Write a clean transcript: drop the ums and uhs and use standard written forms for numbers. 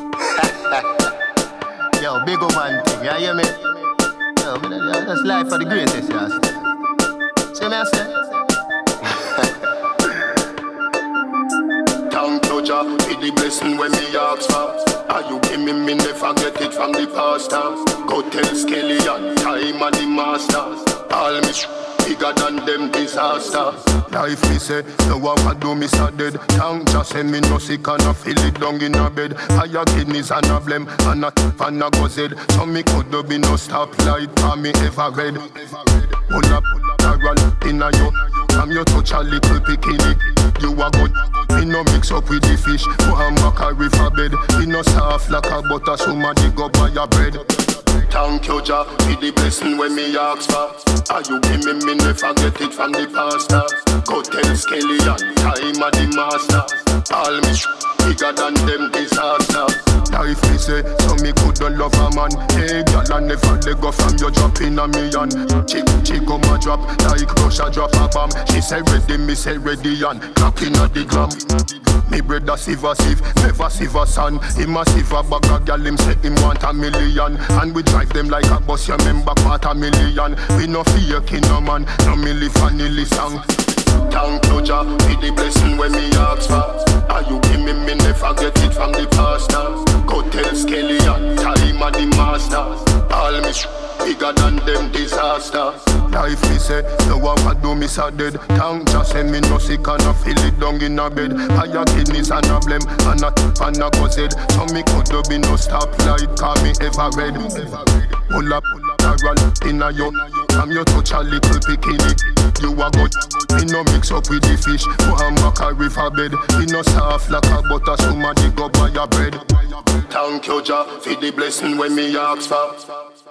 Yo, big old man thing, you hear me? Yo, that's life for the greatest, you see. See me, I say? Thank you, Jah, for the blessing when me ask for. Are you give me never get it from the pastors. Go tell Skelly and time and the masters. All me bigger than them disasters. Life me say, no one do me so dead. Thank Jah say me no sick and I feel it down in a bed. Higher kidneys and a blem and a tip and a gozzed. So me could be no stoplight for me ever read. Pull up, I run in a yo. From you touch a little bikini. You a good, me no mix up with the fish. Go and back a river bed. Me no soft like a butter, somebody go buy your bread. Thank you, Jah, for the blessing when me ask for. Are you give me never get it from the pastors. Go tell Skelly and time and the masters. All me bigger than them disasters. Life me say, so me couldn't love a man. Hey, girl, I never let go from you drop in a million. Chick come a drop, like Russia drop a bomb. She say ready, me say ready and clock in a the glam. Me brother sieve, never sieve a son. Him a sieve a bag of gal, him say him want $1 million. And we drive them like a bus, you remember $250,000. We no fake in no man, no milli vanilli song. Thank you, Jah, for the blessing when me ask for. Are you give me never get it from the pastors. Go tell Skelly and time and the masters. All me bigger than them disasters. Life me say, no one do me so dead. Thank Jah say me no sick and I feel it down in a bed. Higher kidneys and a blem and a tip and a gozzed. So me could be no stoplight, call me ever red. Pull up, I run in a yo. From you touch a little bikini. You a good, me no mix up with the fish. Go and back a river bed. Me no soft like a butter, somebody go buy your bread. Thank you, Jah, for the blessing when me ask for.